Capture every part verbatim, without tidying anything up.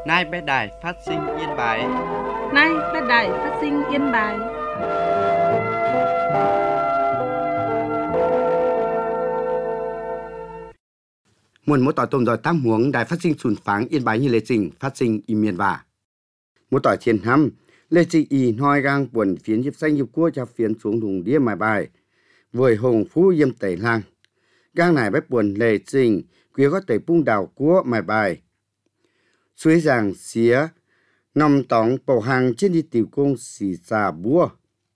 Nay bé đài phát sinh Yên Bái. Nay bé đài phát sinh Yên Bái. Muốn mỗi tỏi tôm rồi tam huống đài phát sinh sùn pháng Yên Bái như lệ trình phát sinh y miền và mỗi tỏi thiên hăm lệ trình y nói gang buồn phiến dịp xanh dịp cua cho phiến xuống đùng đĩa mài bài với hồng phú yêm tẩy lang gang này bếp buồn lệ trình quý có tẩy bung đào cua mài bài suối giàng xía nằm tóng bầu hàng trên đi tiểu công xì xà búa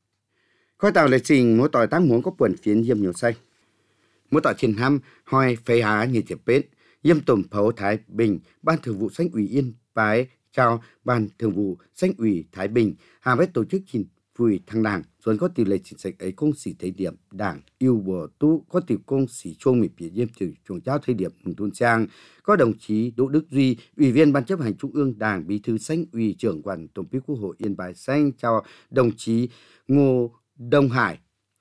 khói tàu lệ trình mỗi tỏi tam huống có buồn phiến yêm nhiều xanh mỗi tỏi thiên hăm hoi phê há như tiệp bết yêm tổng phấu Thái Bình ban thường vụ Xanh ủy Yên Bái chào ban thường vụ Xanh ủy Thái Bình hà với tổ chức trình vui thăng đảng rồi có tỷ lệ chính sách ấy công sĩ thời điểm đảng yêu bùa tu có tỷ công sĩ chuông mịp biệt yêm từ chuồng cháu thời điểm mừng tôn trang có đồng chí Đỗ Đức Duy ủy viên ban chấp hành trung ương đảng bí thư Xanh ủy trưởng đoàn tổng bí quốc hội Yên Bái Xanh chào đồng chí Ngô Đông Hải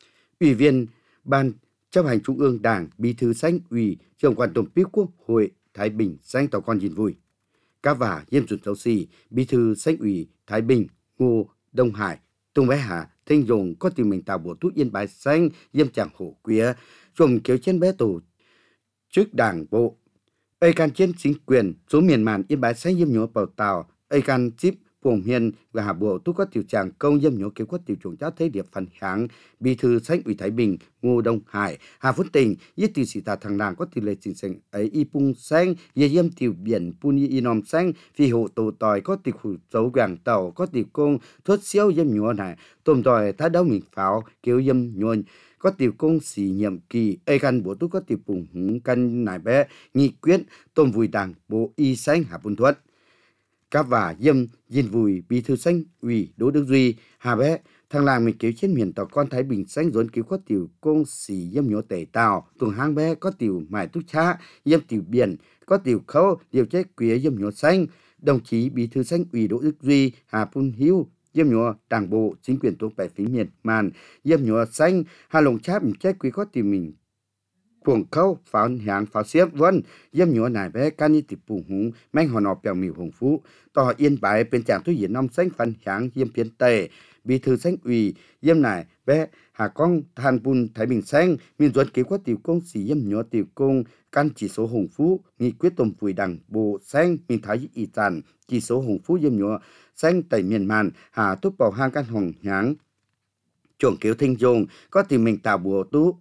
ủy viên ban chấp hành trung ương đảng bí thư Xanh ủy trưởng đoàn tổng bí quốc hội Thái Bình Xanh tỏ con nhìn vui các và yêm chuẩn giáo sĩ bí thư Xanh ủy Thái Bình Ngô Đông Hải Tung Bé Hà Thanh Dùng có tìm mình tạo bộ tút Yên Bái Xanh yêm chẳng hổ quía trùng kéo trên bé tổ chức đảng bộ ây can trên chính quyền số miền màn Yên Bái Xanh yêm nhớ bảo tàu ây can chip Phùng Hiền và Hà Bộ tu có tiểu tràng công yêm nhớ kế quát tiểu chuồng cháu thế điệp phần kháng bí thư Xanh ủy Thái Bình Ngô Đông Hải Hà Phước Tình yết tiểu sĩ tà thằng nàng có tỷ lệ chính sách ấy y pung xanh yêm tiểu biển puni inom xanh phi hộ tổ tỏi có tiểu khủ dấu vàng tàu có tiểu công thuất siêu yêm nhớ này tôm tỏi thái đau mình pháo kêu yêm nhuần có tiểu công sĩ nhiệm kỳ ây căn bộ tu có tiểu phùng hứng căn nải bé nghị quyết tôm vùi đảng bộ y xanh Hà Bùn Thuận các và yêm diên vùi bí thư Xanh ủy Đỗ Đức Duy hà bé thằng làng mình kéo trên miền tàu con Thái Bình Xanh dồn cứu có tiểu công sĩ yêm nhớ tẩy tàu tuồng hang bé có tiểu mài túc cha yêm tiểu biển có tiểu khâu điều chế quía yêm nhớ xanh đồng chí bí thư Xanh ủy Đỗ Đức Duy hà Pun Hiu yêm nhớ đảng bộ chính quyền tuồng bảy phí miền màn yêm nhớ xanh hà lồng cháp mình chế quý có tiểu mình cuồng khâu pháo hàng pháo xiếp vân yêm nhớ nải bé can ni tiệp bùng hùng manh hòn nọ bèo mìu hồng phú tỏ Yên Báiเป็นchàng thuốc hiển năm xanh phần hàng yêm phiến tề bí thư Xanh ủy yêm nải bé hà công than bùn Thái Bình Xanh miền duẩn kế quát tiểu công sĩ yêm nhớ tiểu công căn chỉ số hồng phú nghị quyết tổng phùi đảng bộ xanh miền Thái y tràn chỉ số hồng phú yêm nhớ xanh tẩy miền màn hà túc bảo hang căn hồng nháng chuồng kéo Thanh Dùng có tìm mình tạo bùa tú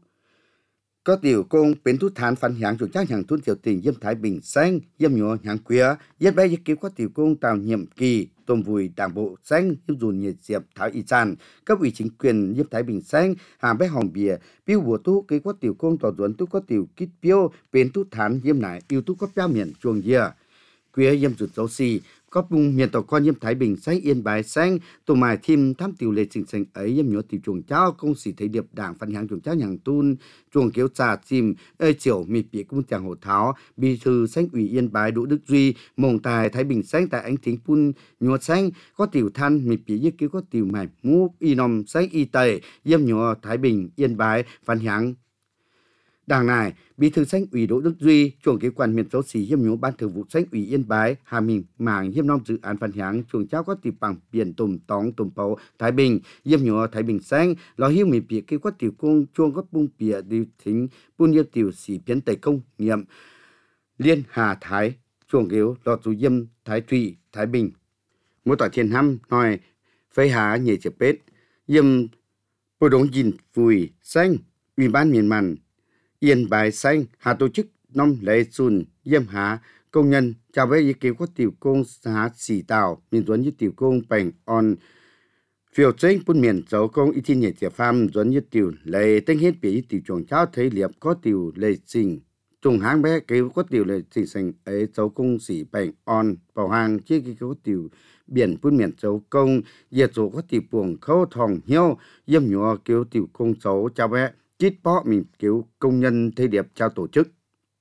có tiểu công biến thu thán phản hạng chủ trang hàng tuân tiểu tình yêm Thái Bình Xanh yêm nhớ hàng quía yết bé yết cứu có tiểu công tạo nhiệm kỳ tôm vùi đảng bộ xanh yêm dùn nhiệt diệp Thái y tràn cấp ủy chính quyền yêm Thái Bình Xanh hà bé hồng bìa piu bùa tu kế có tiểu công tỏ duẩn tu có tiểu kít piu biến thu thán yêm nải yêu tu có pia miền chuồng dìa quía yêm rụt dấu xì có vùng miền tàu con yêm Thái Bình Xanh Yên Bái Xanh tổ mài thêm tham tiểu lệ trình xanh ấy yêm nhớ tiểu chuồng cháu công sĩ thấy điệp đảng phân hàng chuồng cháu nhàng tun chuồng kéo trà chìm ơi chiều mịt bịa cung chàng hồ tháo bí thư Xanh ủy Yên Bái Đỗ Đức Duy mồng tài Thái Bình Xanh tại ánh thính pun nhúa xanh có tiểu than mịt bịa yết cứu có tiểu mài mũ y nòm xanh y tẩy yêm nhớ Thái Bình Yên Bái phân hàng đảng này bí thư Xanh ủy Đỗ Đức Duy chuồng kế quan miền giáo sĩ yêm nhớ ban thường vụ Xanh ủy Yên Bái hà mình mảng yêm nom dự án phân háng chuồng cháu có tiểu bằng biển tùm tóng tùm pấu Thái Bình yêm nhớ Thái Bình Xanh lo hiu mì bịa kế có tiểu công chuông có bung bịa điều thính bun yêm tiểu sĩ biến tẩy công nghiệm liên hà Thái chuồng kéo lo chú yêm Thái Thủy Thái Bình mỗi tỏi thiên hăm nói phây há nhảy chập bết yêm bộ đống dìn vùi xanh ủy ban miền màn Yên Bái Xanh hà tổ chức năm lễ xuân yêm há công nhân chào với ý kiến có tiểu công há xỉ tàu miền duẩn như tiểu công bành on phiêu tranh bún miền dấu công ít thiên nhật tiệp pham duẩn như tiểu lễ tinh hết bị tiểu chuồng cháu thấy liệp có tiểu lễ trình trùng háng bé kêu có tiểu lễ trình thành ấy dấu công xỉ bành on bảo hàng chia cái có tiểu biển bún miền dấu công diệt dấu có tiểu buồng khâu thòng hiếu yêm nhọ kêu tiểu công dấu chào bé chít bó mình kiểu công nhân thay điệp trao tổ chức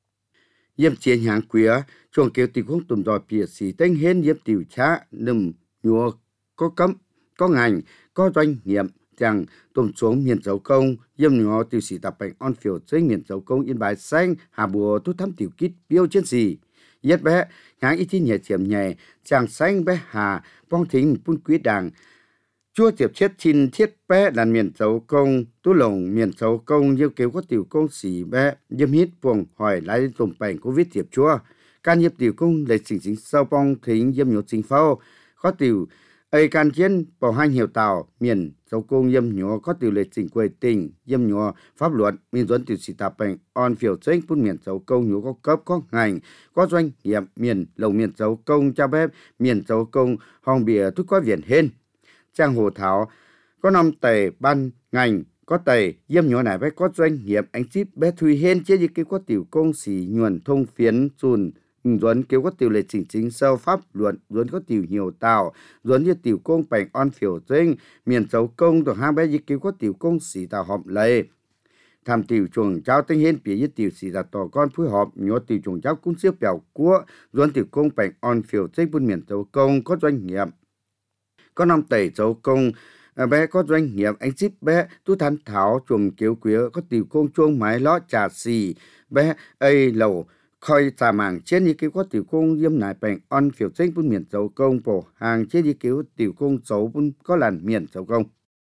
yêm chiến hàng quía chuồng kiểu tiểu công tùm dò bìa xì tên hên yêm tiểu chá nằm nhùa có cấm có ngành có doanh nghiệp chẳng tùm xuống miền dấu công yêm nhùa tiểu sĩ tập bệnh on phiểu trên miền dấu công Yên Bái Xanh hà bùa tu thăm tiểu kít biêu trên xì yết bé ngáng ít thiên nhẹ chiếm nhẹ chàng xanh bé hà bong thính bún quý đàng chúa tiệp chết chín thiết bé đàn miền dấu công tú lồng miền dấu công yêu kêu có tiểu công sĩ bé yếm hít buồng hỏi lại tùng bệnh covid tiệp chúa can hiệp tiểu công lấy chính chính sau bong thính yếm nhổ chính phao có tiểu ấy can chiến bảo hai hiệu tàu miền dấu công yếm nhổ có tiểu lệ chính quê tình yếm nhổ pháp luật miền dẫn tiểu sĩ tạp bệnh on phiểu chính bún miền dấu công nhổ có cấp có ngành có doanh nghiệp miền lồng miền dấu công cho bếp miền dấu công hòng bìa thúc có viện hên trang hồ thảo có năm tề ban ngành có tề yếm nhổ này với có doanh nghiệp anh chip bé thùy hên chế gì cái có tiểu công sĩ nhuần thông phiến chùn Duẩn kêu có tiểu lệ chính chính sau pháp luật Duẩn có tiểu nhiều tàu Duẩn như tiểu công bệnh on phiểu dinh miền dấu công tổ hai bé như kêu có tiểu công sĩ tàu họp lệ tham tiểu chuồng cháu tinh hiến bỉ như tiểu sĩ tàu tổ con phối hợp nhớ tiểu chuồng cháu cũng xếp biểu của Duẩn tiểu công bệnh on phiểu dinh buôn miền dấu công có doanh nghiệp có năm tẩy dấu công bé có doanh nghiệp anh ship bé tu thanh thảo chuồng kiếu quía có tiểu công chuông máy lót trà xì bé ấy lầu khơi trà mảng trên như kiểu có tiểu công yếm nải bệnh on phiểu chính bún miền dấu công bổ hàng trên như kiểu tiểu công dấu bún có làn miền dấu công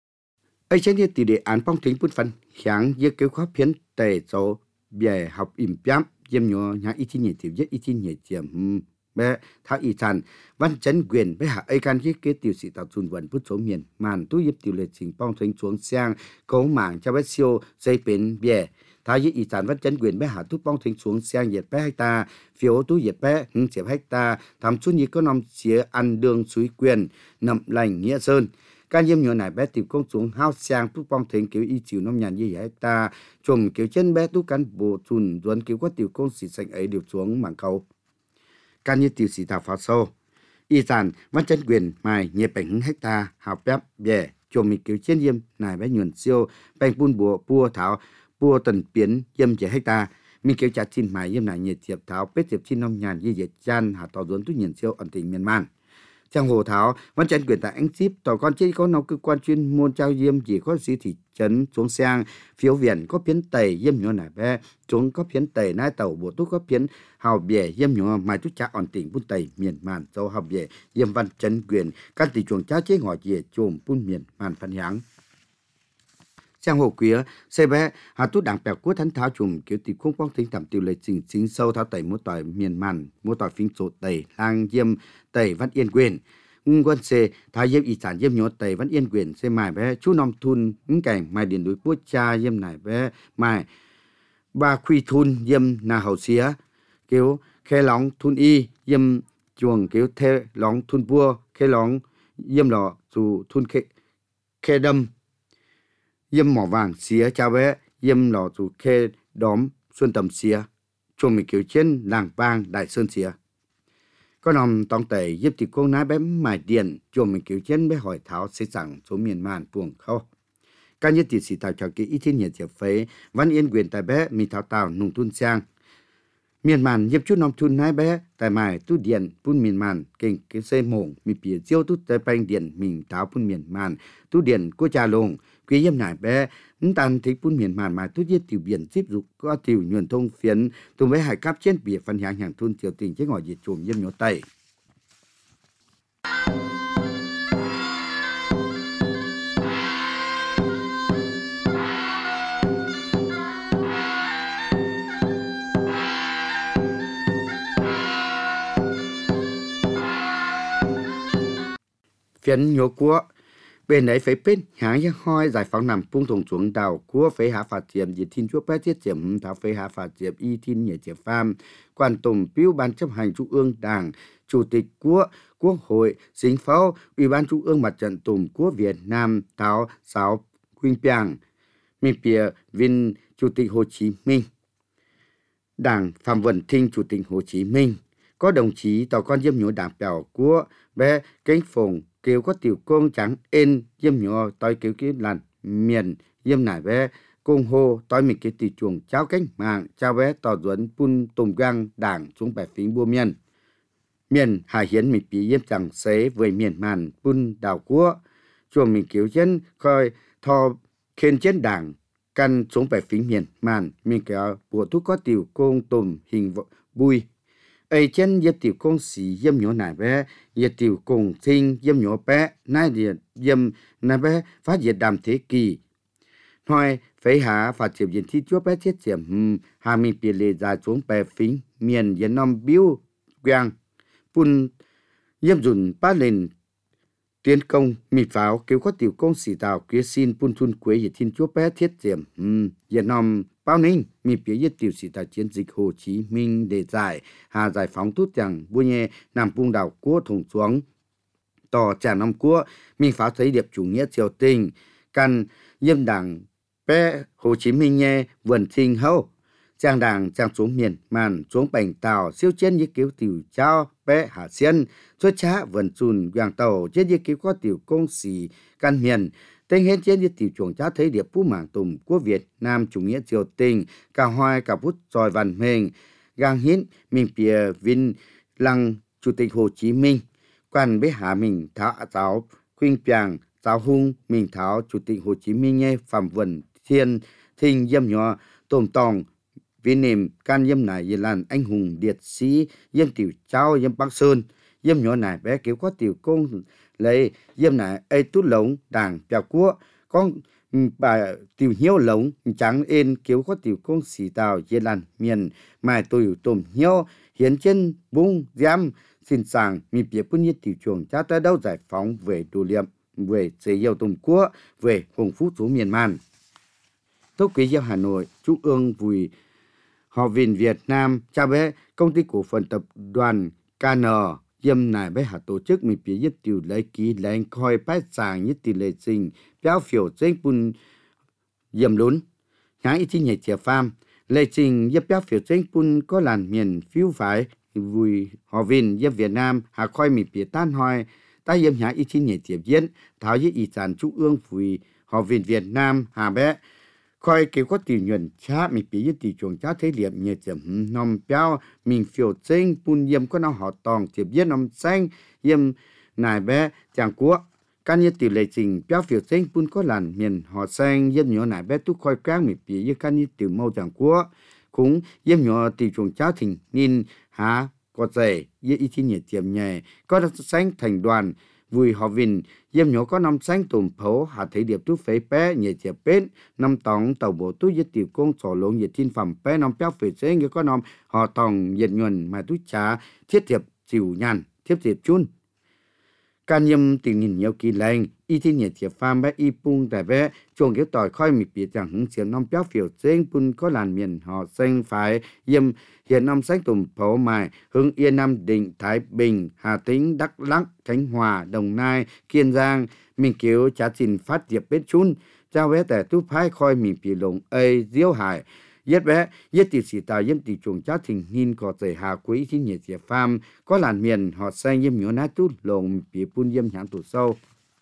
ấy trên như tiểu đề án phong thính bún phân kháng như kiểu khó phiến tề dấu bề học im piam yếm nhỏ nhà ít chi nhị tiểu nhất ít chi nhị chiếm bé tháo y tràn văn chấn quyền bé hạ ấy can cái cái tiểu sĩ tạo chun vận bút số miền màn tu yếm tiểu lệ trình phong thính xuống sang cấu mảng cho bé siêu dây bến bề thái với ý sản văn chấn quyền bé hạ tu bong thính xuống sang nhiệt bé hecta phiếu tu nhiệt bé hứng chiếm hecta thắm chút như có năm xía ăn đường suối quyền nậm lành nghĩa sơn ca nhiêm nhỏ này bé tìm công xuống hao sang tu bong thính kiểu y chịu năm nhàn như hecta chùm kiểu chân bé tu cán bộ chun duẩn kiểu có tiểu công xì xanh ấy đều xuống mảng cầu can như tiểu sĩ tạo phá sâu y sản văn chấn quyền mài nhiệt bệnh hứng hecta hào bếp bè chùm mình kiểu chân nhiêm này bé nhuần siêu bèn bùn bùa bùa thảo bùa tần biến yếm chế hecta mình kêu trả chín mày yếm này nhiệt diệp tháo bết diệp chín năm nhàn như diệt chan hạ tàu duẩn tu nhiệt siêu ẩn tình miền man trang hồ tháo văn chấn quyền tại anh ship tàu con chơi có nấu cơ quan chuyên môn trao yếm chỉ có sĩ thị trấn xuống sang phiếu viện có phiến tẩy yếm nhỏ nải bé xuống có phiến tẩy nai tàu bộ tú có phiến hào bè yếm nhỏ mai tú trả ẩn tình bún tẩy miền man châu hào bè yếm văn chấn quyền các tỷ chuồng trao chế ngọ dìa chùm bún miền man phân háng trang hồ quía xe bé hà tú đảng bèo của thánh tháo chùm kiểu tỷ không quang tính thảm tiểu lệ trình chính sâu tháo tẩy mua tỏi miền man mua tỏi phinh sổ tẩy lang yếm tẩy văn yên quyền quân xe thái yếm ý sản yếm nhỏ tẩy văn yên quyền xe mài bé chú nom thun những cảnh mài điện đối bút cha yếm nải bé mài ba khuy thun yếm na hậu xía kiểu khe lóng thun y yếm chuồng kiểu thê lóng thun bua khe lóng yếm lọ dù thun khe khe đâm yếm mỏ vàng xía cha bé yếm lò dù khe đóm xuân tầm xía chuồng mình kiểu trên làng bang đại sơn xía có nằm tòng tẩy yếm thì cô nái bé mài điện chuồng mình kiểu trên bé hỏi tháo xây sẵn số miền man buồng khâu các nhất tỷ sĩ tạo cho kỹ ít thiên nhiệt diệp phế văn yên quyền tại bé mình tháo tàu nung thun sang miền man yếm chút nòng thun nái bé tại mài tu điện phun miền man kinh cái xe mộng mình bìa chiêu tu tại banh điện mình tháo phun miền man tu điện của cha lồng quý yếm nải bé những tàn thích phun miền man mà tu diệt tiểu biển tiếp dục có tiểu nhuần thông phiến tụi bé hải cáp trên bìa phần hàng hàng thun tiểu tình chế ngỏ diệt chùm yếm nhổ tay phiến nhổ của bên ấy phải bên hãng những hoi giải phóng nằm phung thùng xuống đào của phải hạ phạt diệm diệt thiên chúa bé thiết diệm thảo phải hạ phạt diệm y thiên nhẹ diệm pham quan tùng biếu ban chấp hành trung ương đảng chủ tịch của quốc hội chính phủ ủy ban trung ương mặt trận tùng của Việt Nam thảo sáu Quynh Piang mình bìa viên chủ tịch Hồ Chí Minh đảng Phạm Vận Thinh chủ tịch Hồ Chí Minh có đồng chí tàu con yếm nhổ đảng bèo của bé cánh phồng kêu có tiểu công trắng ên yếm nhỏ tôi kêu cái làn miền yếm nải bé công hô tôi mình cái tỷ chuồng cháo cánh mạng cháo bé tỏ duẩn pun tùng gang đảng xuống bài phím bua miền miền hà hiến mình bị yếm chẳng xế với miền màn pun đảo cua chuồng mình kêu chân coi thò khen chân đảng căn xuống bài phím miền màn mình kéo bộ thuốc có tiểu công tùm hình bùi ấy chân yết tiểu công sĩ yếm nhỏ nải bé yết tiểu công sinh yếm nhỏ bé nai điện yếm nải bé phát diệt đàm thế kỳ nói phải hạ phát triển diện thi chúa bé thiết triển hm hà mi bì lệ dài xuống bè phính miền yên nom biêu quang pun yếm dùn ba lên tiến công mì pháo kêu có tiểu công sĩ tàu kia xin pun thun quế yết thiên chúa bé thiết triển hm yên nom bao ninh mi phía yết tiểu sĩ tại chiến dịch Hồ Chí Minh để giải hà giải phóng tút chẳng bua nhẹ nằm bung đảo cua thùng xuống tỏ trả năm cua mi pháo thấy điệp chủ nghĩa triều tình căn yêm đảng bé Hồ Chí Minh nhé vườn sinh hâu trang đảng trang xuống miền màn xuống bành tàu siêu chiến như kiểu tiểu trao bé hạ xiên xuất trá vườn chùn quàng tàu chết như kiểu có tiểu công sĩ căn miền tên hết trên như tiểu chuồng cha thấy điệp phú mảng tùng của Việt Nam chủ nghĩa triều tình cả hoài cả bút tròi văn mình gang hiến mình bìa vinh lăng chủ tịch Hồ Chí Minh quan bé hạ mình thảo giáo khuyên piang giáo hung mình thảo chủ tịch Hồ Chí Minh nghe phạm vần thiên thinh yếm nhỏ tôm tòng vì niệm can yếm này yên lan anh hùng liệt sĩ yếm tiểu trao yếm Bắc Sơn yếm nhỏ này bé kiểu có tiểu công lấy yếm này ấy tút lống đảng bèo cua con bà tiểu hiếu lống trắng ên kiểu có tiểu công sĩ tàu yên lan miền mai tôi tôm hiếu hiến trên bung giam xin sàng mi bia pun nhiệt tiểu chuồng cha tới đâu giải phóng về đồ liệm về chế yêu tôm cua về hùng phú số miền man Tốc quý giao Hà Nội Trung ương vùi Họ Vìn Việt Nam cha bé công ty cổ phần tập đoàn ca en yếm nải bé hạ tổ chức mình phía nhất tiểu lấy ký lấy coi bái sàng nhất tiểu lệ sinh béo phiểu trên bùn yếm lún nhái ít nhảy chè pham lệ trình yếm béo phiểu trên bùn có làn miền phiêu phải vùi Họ Vìn yếm Việt Nam hạ coi mình phía tan hoi ta yếm nhái ít nhảy chè diễn tháo với ý sản Trung ương vùi Họ Vìn Việt Nam hà bé coi kiểu có tiểu nhuận cha mình bị tiểu chuồng cha thấy liệm nhẹ chậm nằm béo mình phiêu trên bùn yếm có nó họ tòng tiếp yếm nằm xanh yếm nài bé chẳng của can như tiểu lệ trình béo phiêu trên bùn có làn miền họ xanh yếm nhỏ nài bé túc coi cáng mình bị như can như tiểu mâu chẳng của cũng yếm nhỏ tiểu chuồng cha thình nhìn há có dày yếm ít nhẹ chậm nhẹ có nó xanh thành đoàn vui Họ Vìn yếm nhỏ có năm xanh tùm phấu hạ thấy điệp tú phế bé nhẹ chè bến năm tòng tàu bộ tú với tiểu công sổ lộn nhiệt thiên phẩm bé năm béo phế chế như có năm họ tòng nhiệt nhuần mà tú trá thiết thiệp chịu nhàn thiết thiệp chun can yếm tình nhìn nhiều kỳ lành y thiên nhiệt thiệp phàm bé y pung tại bé chuồng kiểu tỏi khoi mịt biệt chẳng hứng xiêm năm béo phiểu chế pun có làn miền họ xanh phải yếm hiện năm xanh tùm phấu mài Hưng Yên Nam Định Thái Bình Hà Tĩnh Đắk Lắk Khánh Hòa Đồng Nai Kiên Giang mình kiểu trả trình phát diệp bết chun trao bé tại tú phái khoi mình bị lồng ây diếu hải yết bé yết tiểu sĩ tàu yếm tiểu chuồng chát thình hin có thể hà quý thiên nhiệt diệp phàm có làn miền họ xanh yếm nhỏ nát tú lồng bị pun yếm nhãn tủ sâu.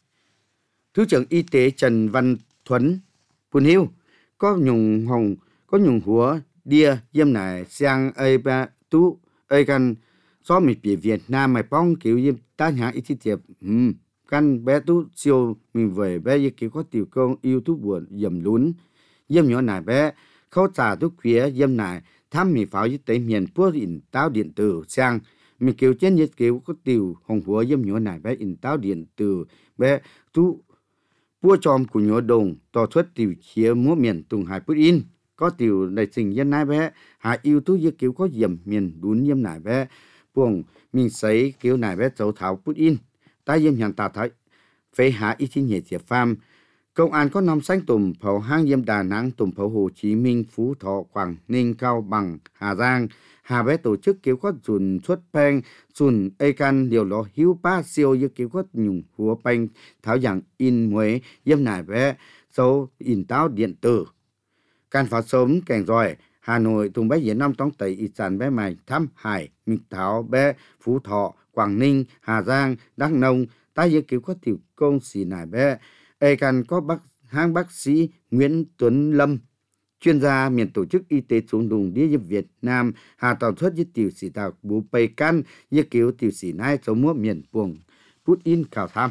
Thứ trưởng Y tế Trần Văn Thuấn Pun Hiu có nhung hồng có nhung húa đia yếm này sang ây ba tú ây căn so mình bị Việt Nam mà bong kiểu yếm ta nhã ít tiệp ừm căn bé tú siêu mình về bé như kiểu có tiểu công yêu tú buồn yếm lún yếm nhỏ này bé khâu trả tú khía yếm này tham mình pháo y tế miền phố in táo điện tử sang mình kiểu trên như kiểu có tiểu hồng húa yếm nhỏ này bé in táo điện tử bé tú bua chòm của nhỏ đồng tỏ xuất tiểu chia múa miền tùng hải bút in có tiểu đại trình dân nai bé hạ yêu tú như kiểu có yểm miền đún yếm nải bé buồng mình sấy kiểu nải bé dấu thảo bút in ta yếm nhàn ta thấy phải hạ ít thiên nhẹ diệp phàm công an có năm xanh tùm phẩu hang yếm Đà Nẵng tùm phẩu Hồ Chí Minh Phú Thọ Quảng Ninh Cao Bằng Hà Giang hà bé tổ chức kiểu có dùn xuất beng dùn ê can điều lo hiếu ba siêu như kiểu có nhung húa beng tháo dạng in muối yếm nải bé dấu in táo điện tử can phá sớm kèn rồi Hà Nội tùng bé diễn năm tống tẩy ít sản bé mày thăm hải mình tháo bé Phú Thọ Quảng Ninh Hà Giang Đắk Nông ta như kiểu có tiểu công xì nải bé ê can có bác hang bác sĩ Nguyễn Tuấn Lâm chuyên gia miền tổ chức y tế xuống đùng đi Việt Nam hà tàu xuất với tiểu sĩ tàu bú bầy can như kiểu tiểu sĩ nai số múa miền buồng bút in khảo tham.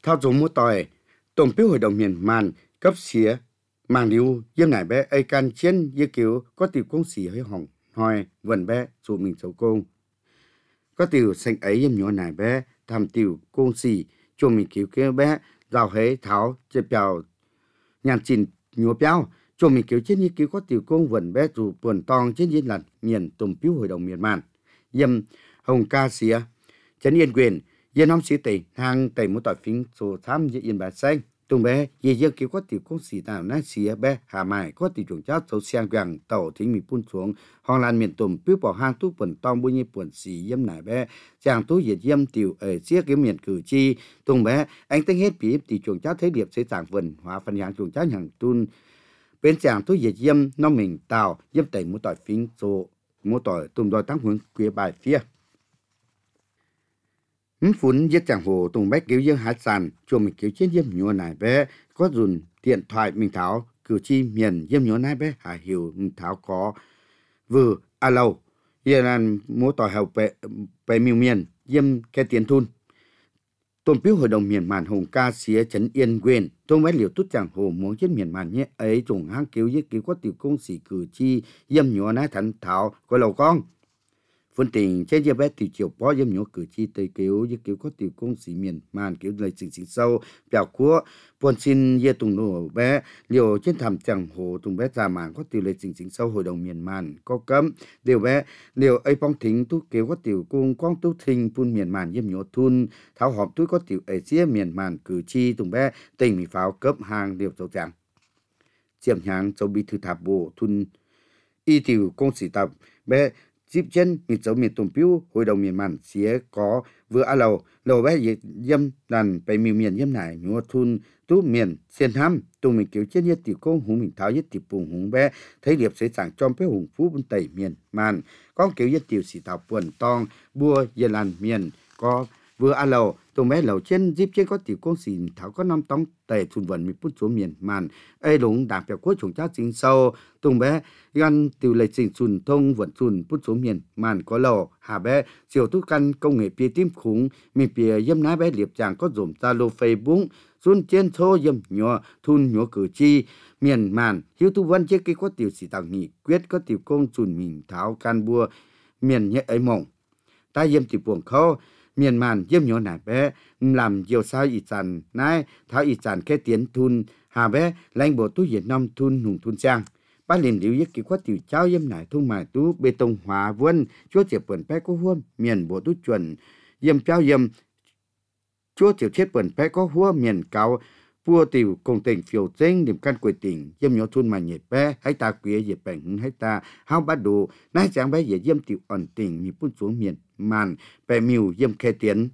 Thao dùng mua tỏi, tổng biểu hội đồng miền màn cấp xía, màng liu yếm nải bé ai can chiến như kiểu có tiểu công sĩ hơi hỏng hoi vần bé dù mình xấu công. Có tiểu xanh ấy yếm nhỏ nải bé tham tiểu công sĩ cho mình kiểu kia bé rào hế tháo chế bèo nhàn chìn nhúa béo cho mình kiểu chiến như kiểu có tiểu công vần bé dù buồn tong trên diễn lật miền tổng biểu hội đồng miền màn yếm hồng ca xía chấn yên quyền yên năm sĩ tỷ hàng tẩy một tỏi phím số tham dự yên bà xanh tùng bé ye ye kiểu có tiểu công sĩ nào nãy xía bé hà mài có tiểu trưởng cháu sâu xiang quàng tàu thính mình phun xuống hoàng lan miền tùng biểu bỏ hang tú bẩn tong bôi như bẩn xì yếm nải bé chàng tú diệt yếm tiểu ở xía cái miền cử chi tùng bé anh tính hết bị tiểu trưởng cháu thấy điệp sẽ giảng vần hóa phần hàng trưởng cháu hàng tun bên chàng tú diệt yếm nó mình tàu yếm tẩy một tỏi phím số một tỏi tùng đòi tăng hướng quê bài phía phun giết chẳng hồ tùng bách cứu dương hạt sàn cho mình cứu chiến yếm nhúa nải bé có dùn điện thoại mình tháo cử chi miền yếm nhúa nải bé hà hiểu mình tháo có vừa a lâu yên là mua tỏi hậu bệ bệ miêu miền yếm cái tiền thun tôn biểu hội đồng miền màn hồng ca xía trấn yên quyền tùng bách liều tút chẳng hồ muốn chết miền màn nhé ấy trùng hang cứu giết cứu có tiểu công sĩ cử chi yếm nhúa nải thắn tháo có lầu con phân tình trên giờ bé thì chiều bó yếm nhúa cử chi tây kiểu như kiểu có tiểu công sĩ miền màn kiểu lời trình trình sâu biểu của buồn xin ye tùng nổ bé liều trên thảm chẳng hồ tùng bé già màn có tiểu lời trình trình sâu hội đồng miền màn có cấm điều bé liều ấy phong thính tú kiểu có tiểu cung quang tú thình phun miền màn yếm nhúa thun tháo họp túi có tiểu ấy xía miền màn cử chi tùng bé tình mỹ pháo cấp hàng liều dấu chẳng chiếm nhang dấu bi thư thạp bộ thun y tiểu công sĩ tập bé dịp chân miền châu miền tùng piu hội đồng miền màn xía có vừa a lầu lầu bé yếm đànไปmiền miền yếm nải nhúa thun tú miền xiên ham tùng mình kiểu chết nhất tiểu công hùng mình tháo nhất tiểu bùng hùng bé thấy điệp sẽ chẳng trong bé hùng phú bên tây miền màn con kiểu nhất tiểu sĩ thảo buồn tong bua yên làn miền có vừa a lầu tùng bé lầu trên dịp trên có tiểu công sĩ thảo có năm tông tây thun vần mình phút xuống miền màn ấy lũng đạp bèo cuối chúng cháu chính sâu tùng bé gan tiểu lệ trình xuân thông vận xuân phút xuống miền màn có lầu hà bé chiều tu căn công nghệ bia tim khủng mình bia yếm ná bé liệp chàng có dùng zalo facebook xuân trên số yếm nhỏ thun nhỏ cử chi miền màn hiếu tu văn chế cái có tiểu sĩ tàng nghị quyết có tiểu công xuân mình tháo can bua miền nhẹ ấy mộng ta yếm tiểu buồng khâu miền màn yếm nhỏ nải bé làm nhiều sao ý sản nái tháo ý sản cái tiến thun hà bé lãnh bộ tu việt nam thun hùng thun sang ba liền liu yết kỳ quát tiểu cháu yếm nải thung mài tú bê tông hóa vân chúa tiệp bẩn bé có huôm miền bộ tú chuẩn yếm cháu yếm chúa tiểu chết bẩn bé có hua miền cao vua tiểu công tình phiêu danh điểm căn quỷ tỉnh yếm nhỏ thun mà nhiệt bé hay ta quế nhiệt bảnh hay ta hao bắt đồ nái chẳng bé dễ yếm tiểu ẩn tình mi phun xuống miền màn bé miu yếm khe tiến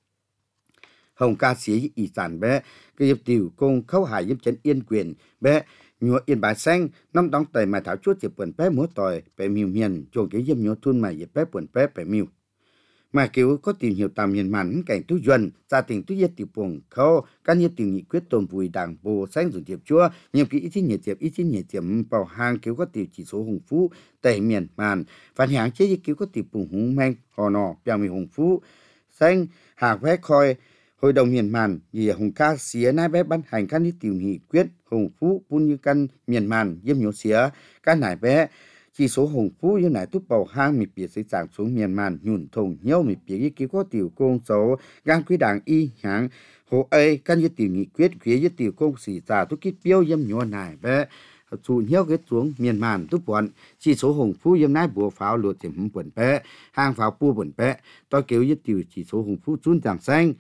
hồng ca sĩ ý sản bé cái yếm tiểu công khâu hải yếm chấn yên quyền bé nhúa yên bà xanh năm đóng tẩy mà tháo chuốt chỉ buồn bé múa tỏi bé miu miền chuồng cái yếm nhúa thun mà yếm bé buồn bé bé miu mà kiểu có tìm hiểu tầm miền màn cảnh tu duẩn gia tình tu yết tiểu buồn khâu các như tiểu nghị quyết tồn vùi đảng bộ xanh rồi tiệp chúa nhiều cái ít chín nhiệt tiệp ít chín nhiệt tiệp bảo hàng kiểu có tiểu chỉ số hùng phú tẩy miền màn phản hàng chế kiểu có tiểu buồn hùng manh hò nọ bèo mì hùng phú xanh hạc vé khoi hội đồng miền màn vì hùng ca xía nai bé ban hành các ní tiểu nghị quyết hùng phú bun như căn miền màn yếm nhúa xía các nải bé chỉ số hùng phú như nải túp bầu hang mì bìa sẽ giảm xuống miền màn nhùn thùng nhau mì bìa cái có tiểu công số gang quý đảng y hạng hồ ấy căn như tiểu nghị quyết phía như tiểu công sĩ giả tút kít biêu yếm nhúa nải bé chủ nhau cái xuống miền màn túp bọn chỉ số hùng phú yếm nái bùa pháo lụt tiệm buồn bé hàng pháo pu buồn bé tôi kiểu như tiểu chỉ số hùng phú chun giảm xanh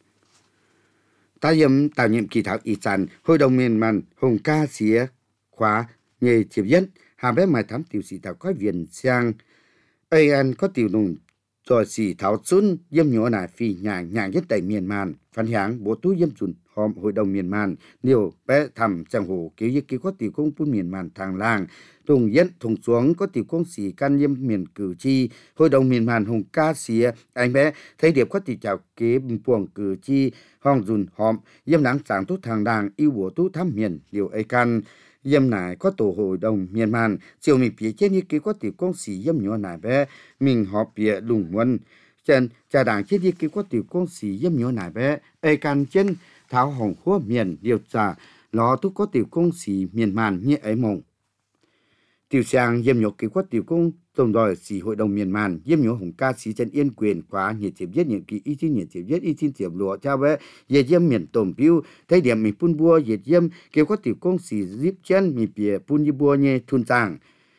ta yếm tạo nhiệm kỳ thảo ý sản hội đồng miền màn hùng ca xía khóa nghề chiệp nhất hà bé mài thám tiểu sĩ thảo có viền sang ai ăn có tiểu nùng rồi sĩ thảo xuân yếm nhỏ nải phi nhà nhà nhất tại miền màn phản hãng bố tú yếm chuẩn hòm hội đồng miền màn nhiều bé thầm chẳng hồ kiểu như kiểu có tiểu công phun miền màn thang làng tùng yết thùng xuống có tiểu công sĩ can yếm miền cử chi hội đồng miền màn hùng ca xía anh bé thấy điệp có tiểu chào kế buồng cử chi hong dùn hòm yếm nắng sáng tốt thang đàng yêu bố tú thám miền điều ấy can yếm nải có tổ hội đồng miền màn chiều mình phía trên như kiểu có tiểu công sĩ yếm nhỏ nải bé mình họp bịa lùng quân chân cha đảng trên như kiểu có tiểu công sĩ yếm nhỏ nải bé ấy can chân tháo hồng khua miền điều tra nó tu có tiểu công sĩ miền màn như ấy mộng. Tiểu sang yếm nhổ kế quát tiểu công tổng đòi sĩ hội đồng miền màn yếm nhổ hồng ca sĩ chân yên quyền quá nhiệt tiếp viết những kỳ y tin nhiệt tiếp viết y tin tiếp lụa cha bé yết yếm miền tôm piu thấy điểm mình phun bua yết yếm kế quát tiểu công sĩ zip chân mình bìa phun y bua nhẹ thun giang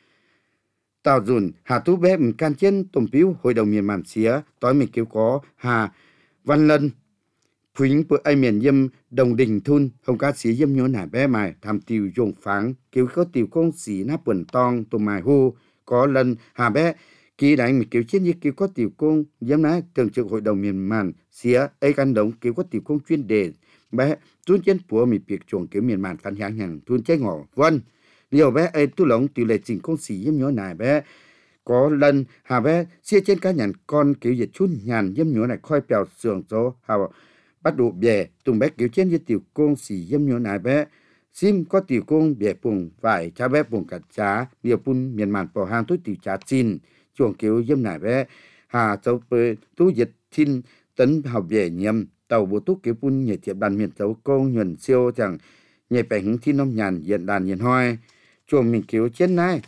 tàu dùn hà tú bé mình can chân tôm piu hội đồng miền màn xía tối mình kêu có hà văn lân phính bữa ai miền yếm đồng đình thun hồng ca sĩ yếm nhổ nải bé mài tham tiêu dùng pháng kêu có tiểu công sĩ nắp quần tong tôm mài hô có lần hà bé ký đánh mình kêu chiến như kêu có tiểu công yếm ná thường trực hội đồng miền màn xía ấy căn đống kêu có tiểu công chuyên đề bé tuôn chiến của mình việc chuồng kêu miền màn phản hạng hàng tuôn trái ngỏ vân nhiều bé ấy tu lỏng tiểu lệ trình công sĩ yếm nhổ nải bé có lần hà bé xía trên cá nhàn con kêu dịch chun nhàn yếm nhổ này khoi bèo sườn số hà bắt đủ bè tùng bé kiểu trên như tiểu công xì yếm nhổ nải bé sim có tiểu công bè bùng vải cha bé bùng cả chá nhiều pun miền màn bỏ hàng túi tiểu chá chín chuồng kiểu yếm nải bé hà châu bê tú dịch chín tấn học bè nhầm tàu bộ tú kiểu pun nhảy thiệp đàn miền châu công nhuần siêu chẳng nhảy bè hứng thiên nông nhàn hiện đàn hiện hoi chuồng mình kiểu trên này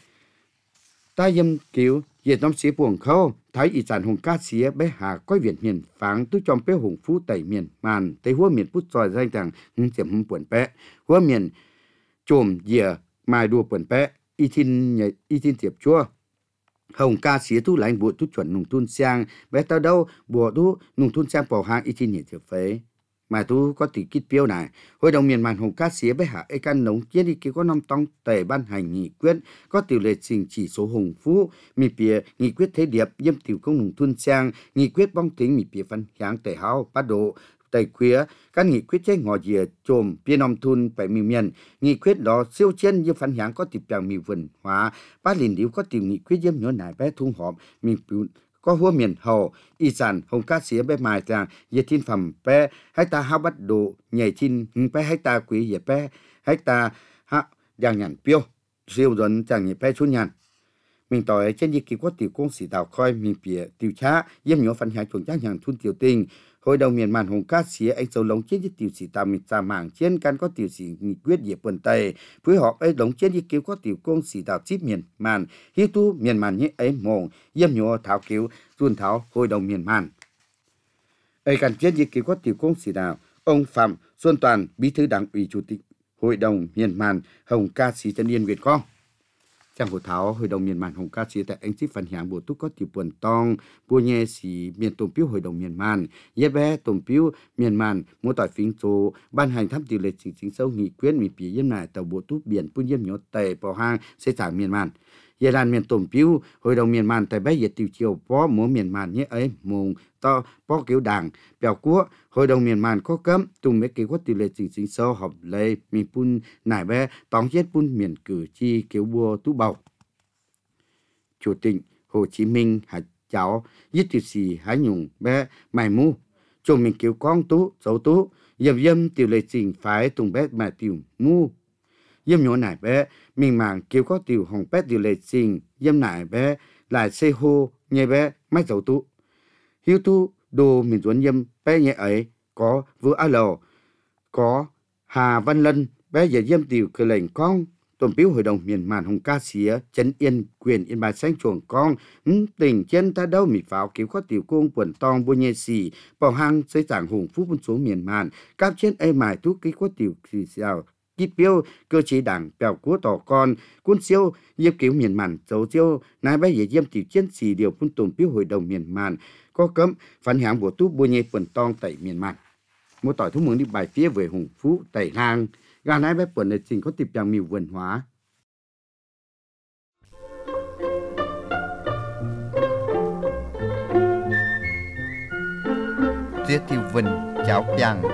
ta yếm kiểu Việt Nam sĩ buồng khâu thái ý sản hùng ca xía bé hà coi Việt miền pháng tu trong bé hùng phú tẩy miền màn tây hua miền phút tròi danh tàng hung tiệm hung buồn bé hua miền chồm dìa mai đua buồn bé y tin nhảy y tin tiệp chua hồng ca xía tu lãnh bộ tu chuẩn nùng thun sang bé tao đâu bộ tu nùng thun sang bỏ hàng y tin nhảy tiệp phế mà tu có tỷ kít piêu này hội đồng miền màn hồng ca xía bé hạ ấy căn nóng chiến đi kia có năm tông tề ban hành nghị quyết có tiểu lệ trình chỉ số hùng phú mì bìa nghị quyết thế điệp yếm tiểu công nùng thun sang nghị quyết bong tính mì bìa phân háng tề hao bắt độ tề khuya các nghị quyết chế ngò dìa chồm bia nòng thun phải mì miền nghị quyết đó siêu chiến như phân háng có tiểu bèo mì vườn hóa bát lìn điếu có tiểu nghị quyết yếm nhớ nải bé thung họp mì bìu có hua miền hậu y sản hồng ca xía bé mài rằng ye thiên phẩm bé hay ta hao bắt độ nhảy thiên bé hay ta quý ye bé hay ta ha đang nhàn piêu siêu dần chẳng nhảy bé chút nhàn mình tỏi trên những kỳ quốc tiểu công sĩ đào khoi mình bịa tiểu chá yếm nhỏ phần hai chuẩn chắc nhàn thun tiểu tình hội đồng miền màn hồng ca xía anh sâu lống chiến với tiểu sĩ tàu mình ra mảng trên căn có tiểu sĩ nghị quyết dịp vườn tây phối hợp ấy lống chiến với cứu có tiểu công sĩ tàu chip miền màn hiếu tu miền màn như ấy mồng yếm nhỏ thảo cứu tuôn thảo hội đồng miền màn ấy căn chiến với cứu có tiểu công sĩ tàu ông Phạm Xuân Toàn bí thư đảng ủy chủ tịch hội đồng miền màn hồng ca sĩ Trần Yên Việt con trong hội thảo hội đồng miền màn hồng ca sĩ tại anh ship phần hạng bộ túc có tiểu buồn tong bua nhẹ sĩ miền tôm piu hội đồng miền màn yết bé tôm piu miền màn mua tỏi phím số ban hành tháp tiểu lệ chính chính sâu nghị quyết mì phía yếm nải tàu bộ túc biển phun yếm nhớ tề bỏ hang xây sản miền màn yết đàn miền tôm piu hội đồng miền màn tại bé yết tiểu chiều bó múa miền màn như ấy mùng to bó kiểu đảng bèo cua hội đồng miền màn có cấm tung mấy kế quát tiểu lệ chính chính sâu họp lệ mì phun nải bé tóm chết phun miền cử chi kiểu bua tú bầu Chủ tịch Hồ Chí Minh hả cháu giết tiểu sĩ hả nhung bé mài mu cho mình kiểu con tú dấu tú yếm yếm tiểu lệ trình phải tung bé mà tiểu mu yếm nhỏ nải bé mình màng kiểu có tiểu hồng bé tiểu lệ trình yếm nải bé lại xây hô nhẹ bé máy dấu tú hiếu tu đồ mình chuẩn yếm bé nhẹ ấy có vừa á lò có Hà Văn Lân bé giờ yếm tiểu cơ lệnh con tổng biếu hội đồng miền màn hồng ca xía Trấn Yên quyền Yên Bài Xanh chuồng con ừ, tỉnh trên ta đâu mì pháo cứu có tiểu cung quần tong bua nhẹ xì bảo hang xây giảng hùng phú quân xuống miền màn các trên ấy mài thuốc ký có tiểu xì xào kít biếu cơ chế đảng bèo của tỏ con quân siêu yếm cứu miền màn dấu siêu nai bé giờ yếm tiểu chiến xì điều quân tổng biếu hội đồng miền màn có cấm phản hạng bộ tú bua nhẹ quần tong tại miền màn một tỏi thúc mừng đi bài phía về hùng phú tẩy lang gà nái bé quần này trình có tiệp chàng mìu vườn hóa. Giết tiêu vân cháo chàng.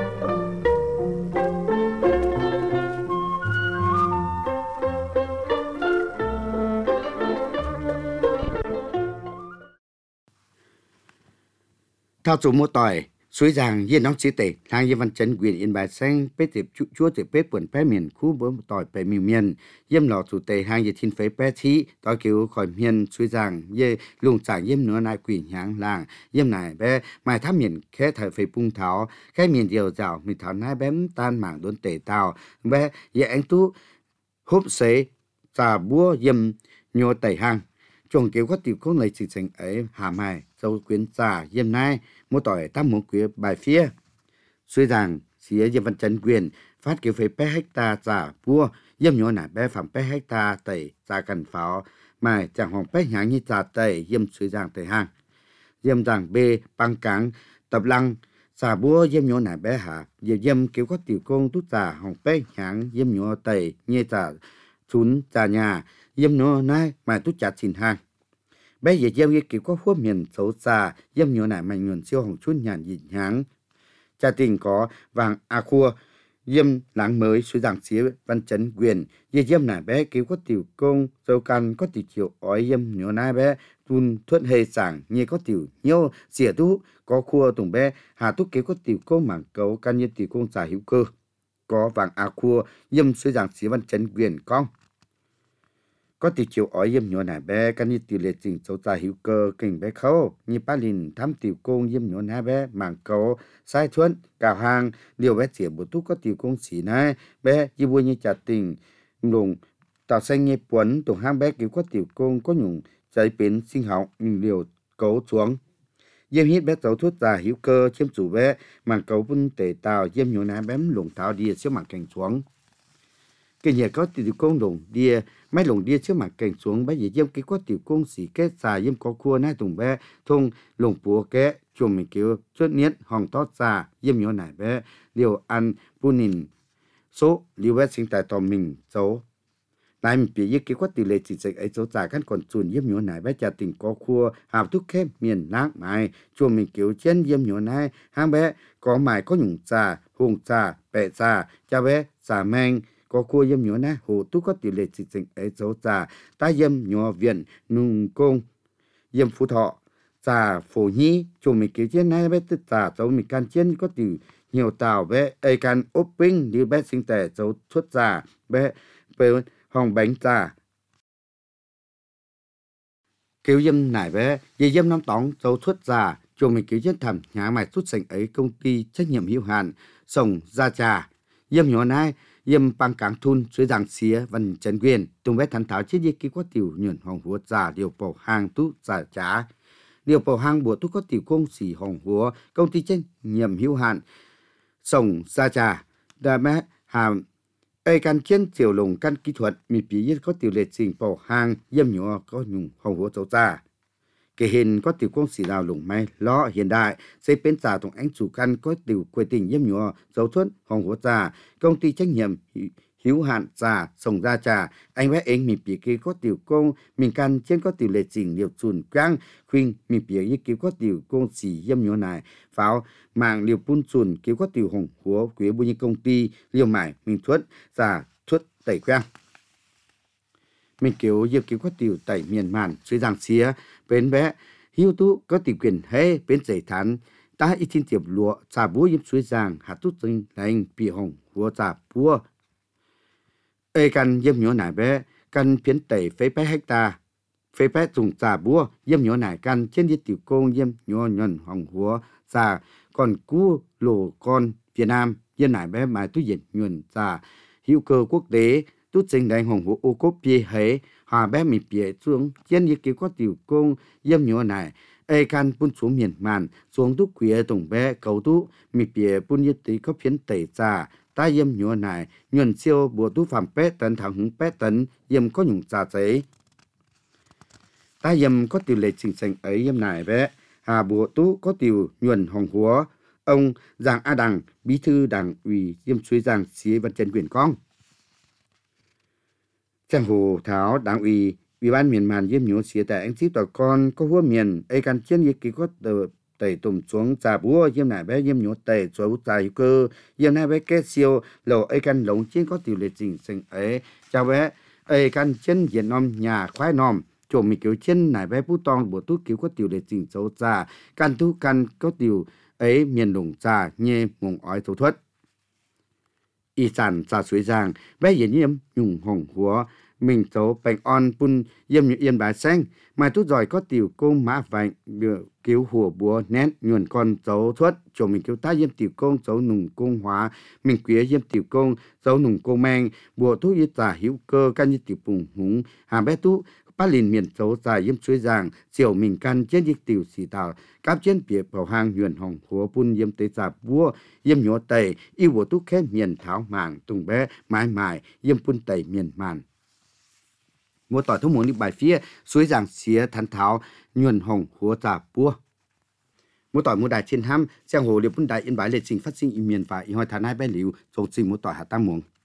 Theo chủ một tỏi suối giang yên nóng chỉ tệ hàng yên văn chấn quyền yên bài xanh bế tiệp chúa chúa tiệp bế buồn bế miền khu bố tỏi bế miền miền yếm lò chủ tệ hàng yên thiên phế bế thí tỏi kiểu khỏi miền suối giang yê lùng chẳng yếm nữa nai quỷ nháng làng yếm này bế mai tháp miền khé thời phế bung tháo khé miền điều dạo mình tháo nai bém tan mảng đốn tệ tàu bế yê anh tú húp xế trà búa yếm nhô tẩy hàng chồng kiểu có tiểu công lấy sự tình ấy hà mai dâu quyến trà yếm nai một tỏi tam một quý bài phía suy rằng xía yếm văn chấn quyền phát kiểu phế bé hecta trà búa yếm nhô nải bé phạm bé hecta tẩy trà cần pháo mà chẳng hồng bé nháng như trà tẩy yếm suy rằng tẩy hàng yếm rằng bê băng cáng tập lăng trà búa yếm nhô nải bé hạ yếm yếm kiểu có tiểu công tút trà hồng bé nháng yếm nhô tẩy như trà chún trà nhà yếm nhô nai mà tút trà xin hàng bé giờ yếm cái kiểu có khuôn miền xấu xa yếm nhô nải mạnh nhuận siêu hồng chún nhàn nhịn nháng cha tình có vàng a khua yếm láng mới suy giảng xía văn chấn quyền yếm yếm nải bé kiểu có tiểu công dâu căn có tiểu chiều ói yếm nhô nai bé tuôn thuận hề sảng như có tiểu nhiêu xỉa tú có khua tùng bé hà tú kiểu có tiểu công mảng cấu căn như tiểu công giả hữu cơ có vàng a khua yếm suy giảng xía văn chấn quyền con có tiểu chiều ói yếm nhô nải bé căn như tiểu lệ trình dấu giả hữu cơ kinh bé khâu như ba lìn thăm tiểu công yếm nhô nai bé mảng cấu sai thuận cào hàng liều bé xỉa bổ tú có tiểu công xỉ này bé như vui như chặt tình lùng tạo xanh như quấn tùng hang bé kiểu có tiểu công có nhung cháy bến sinh học nhưng liều cấu xuống yếm hít bé dấu thuốc giả hữu cơ chiếm chủ bé mảng cấu vun tể tàu yếm nhô nai bém lùng tháo đi siêu mảng cảnh xuống cái nhà có tiểu công lùng đi mấy lùng đi trước mặt cảnh xuống bé gì yếm cái có tiểu công xỉ kết xà yếm có cua nai tùng bé thùng lùng bùa kế chùm mình kêu xuất niết hòng tót xà yếm nhô nải bé điều ăn punin số liều bé sinh tại tòa mình số lại mình bị yếm cái có tiểu lệ chỉ dịch ấy số giả căn còn chuồn yếm nhô nải bé trả tình có cua hàm thuốc khép miền nát mài chùm mình kêu trên yếm nhô nải hang bé có mài có nhung xà hùng xà bẹ xà cha bé xà men có cua yếm nhô nai hồ tú có tỷ lệ chỉ sinh ấy dấu trà ta yếm nhô viện nung công yếm phú thọ trà phổ nhi chùm mình kiểu trên này bé tức trà dấu mình can trên có tỷ nhiều tàu bé ấy can ốp pin như bé sinh tề dấu xuất trà bé bé hồng bánh trà kiểu yếm nải bé dây yếm năm tóng dấu xuất trà chùm mình kiểu trên thầm nhà mày xuất sinh ấy công ty trách nhiệm hữu hạn sồng gia trà yếm nhô nai yếm băng cáng thun suy giảng xía văn chấn quyền tung bé thắn tháo chết yếm có tiểu nhuận hồng húa giả điều bổ hàng tú giả trá điều bổ hàng bùa tú có tiểu công xỉ hồng húa công ty trách nhiệm hữu hạn sồng gia trà đà mẹ hàm ê căn chiến tiểu lùng căn kỹ thuật mi bí yết có tiểu lệ trình bổ hàng yếm nhỏ có nhung hồng húa dấu trà cái hình có tiểu công xỉ đào lùng may lo hiện đại xây bên trà tổng ánh chủ căn có tiểu quê tình yếm nhỏ dấu thuận hồng húa trà công ty trách nhiệm hữu hạn trà sồng gia trà anh bé anh mình bị kia có tiểu công mình căn trên có tiểu lệ trình liều chuồn quang khuyên mình bị như kia có tiểu công xỉ yếm nhỏ này pháo mạng liều pun chuồn kia có tiểu hồng húa quý bu như công ty liều mải mình thuận trà thuận tẩy quang mình kiểu yếm kiểu có tiểu tẩy miền màn suy giang xía bên bé hiếu tú có tiểu quyền hay bên giải thán ta ít tin tiệp lụa trà búa yếm suối giang hạt tút tinh lành bị hồng húa trà búa ê căn yếm nhô nải bé căn phiến tẩy phế bé hecta phế bé dùng trà búa yếm nhô nải căn trên yết tiểu công yếm nhô nhuận hồng húa trà còn cú lồ con Việt Nam yếm nải bé mài tú diện nhuận trà hữu cơ quốc tế tút tinh lành hồng húa ô cốp bia hế hà bé mình bịa xuống trên yết kiểu có tiểu công yếm nhô nải ê căn bún xuống miền màn xuống tú quía tổng bé cầu tú mình bịa bún yết tí có phiến tẩy trà ta yếm nhô nải nhuận siêu bùa tú phạm bé tấn thẳng hứng bé tấn yếm có nhung trà giấy ta yếm có tiểu lệ trình sành ấy yếm nải bé hà bùa tú có tiểu nhuận hồng húa ông Giang A Đằng bí thư đảng ủy yếm suối giang xí văn chấn quyền con Trang hồ tháo đảng ủy ủy ban miền màn yếm nhô xía tại anh xí tòa con có hua miền ấy căn chiến yết ký có tờ tẩy tùm xuống trà búa yếm nải bé yếm nhô tẩy xuống trà hữu cơ yếm nải bé kết siêu lầu ấy căn lồng trên có tiểu lệ trình sinh ấy chào bé ấy căn trên diện nom nhà khoái nom chỗ mình kiểu trên nải bé bút tong bộ tú kiểu có tiểu để chỉnh dấu trà can tú can có tiểu ấy miền đồng trà nhẹ mong ói thấu thuật y sản trà suối giang bé yên nhiễm nhung hồng húa mình dấu bành on pun yếm như yên bà xanh mà tú giỏi có tiểu công mã vạnh được cứu hùa búa nét nhuần con dấu thuật chỗ mình cứu ta yếm tiểu công dấu nùng công hóa mình quía yếm tiểu công dấu nùng công mang bùa tú y tả hữu cơ can như tiểu bùng húng hà bé tú ba lìn miền dấu dài yếm suối giang chiều mình can trên dịch tiểu xì tào cáp trên bìa bảo hàng nhuần hồng húa pun yếm tế giả búa yếm nhỏ tẩy yêu bùa tú khép miền tháo màng tùng bé mãi mãi yếm pun tẩy miền màn mua tỏi thông muốn đi bài phía suối giang xía thắn tháo nhuần hồng húa giả búa mua tỏi mua đài trên ham giang hồ liệp bún đại yên bái lệ trình phát sinh im miền và y hoi thán hai bé liu trong trình mua tỏi hạ tam muống